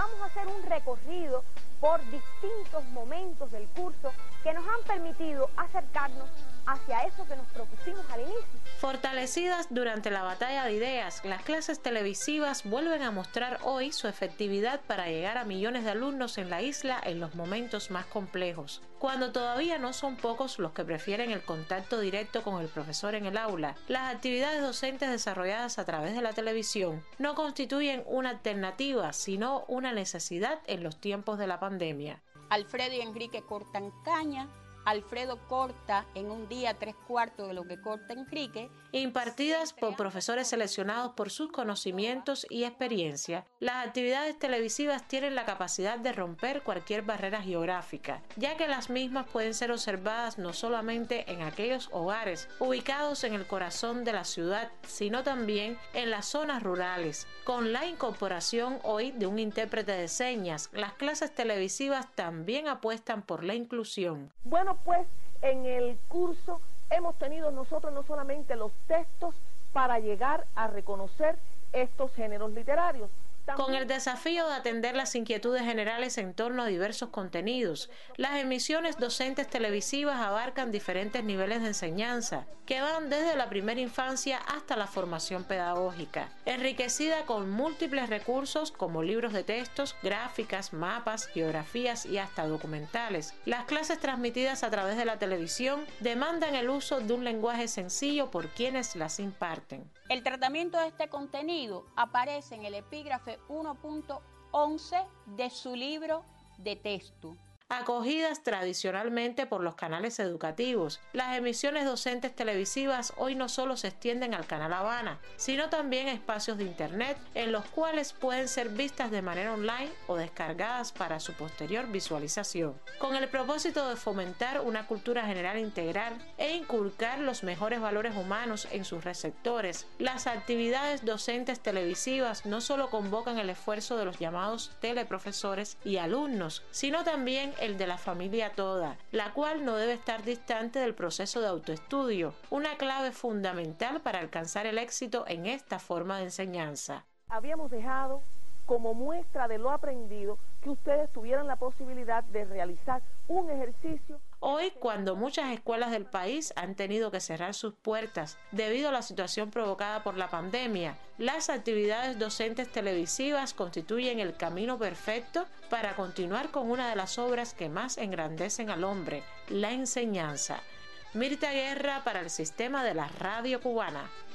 vamos a hacer un recorrido por distintos momentos del curso que nos han permitido acercarnos hacia eso que nos propusimos al inicio. Fortalecidas durante la batalla de ideas, las clases televisivas vuelven a mostrar hoy su efectividad para llegar a millones de alumnos en la isla en los momentos más complejos. Cuando todavía no son pocos los que prefieren el contacto directo con el profesor en el aula, las actividades docentes desarrolladas a través de la televisión no constituyen una alternativa, sino una necesidad en los tiempos de la pandemia. Alfredo y Enrique cortan caña. Alfredo corta en un día 3/4 de lo que corta Enrique. Impartidas por profesores seleccionados por sus conocimientos y experiencia, las actividades televisivas tienen la capacidad de romper cualquier barrera geográfica, ya que las mismas pueden ser observadas no solamente en aquellos hogares ubicados en el corazón de la ciudad, sino también en las zonas rurales. Con la incorporación hoy de un intérprete de señas, las clases televisivas también apuestan por la inclusión. Bueno, pues en el curso hemos tenido nosotros no solamente los textos para llegar a reconocer estos géneros literarios. Con el desafío de atender las inquietudes generales en torno a diversos contenidos, las emisiones docentes televisivas abarcan diferentes niveles de enseñanza, que van desde la primera infancia hasta la formación pedagógica, enriquecida con múltiples recursos como libros de textos, gráficas, mapas, geografías y hasta documentales. Las clases transmitidas a través de la televisión demandan el uso de un lenguaje sencillo por quienes las imparten. El tratamiento de este contenido aparece en el epígrafe 1.11 de su libro de texto. Acogidas tradicionalmente por los canales educativos, las emisiones docentes televisivas hoy no solo se extienden al Canal Habana, sino también a espacios de internet en los cuales pueden ser vistas de manera online o descargadas para su posterior visualización, con el propósito de fomentar una cultura general integral e inculcar los mejores valores humanos en sus receptores. Las actividades docentes televisivas no solo convocan el esfuerzo de los llamados teleprofesores y alumnos, sino también el de la familia toda, la cual no debe estar distante del proceso de autoestudio, una clave fundamental para alcanzar el éxito en esta forma de enseñanza. Habíamos dejado como muestra de lo aprendido que ustedes tuvieran la posibilidad de realizar un ejercicio. Hoy, cuando muchas escuelas del país han tenido que cerrar sus puertas debido a la situación provocada por la pandemia, las actividades docentes televisivas constituyen el camino perfecto para continuar con una de las obras que más engrandecen al hombre, la enseñanza. Mirta Guerra para el Sistema de la Radio Cubana.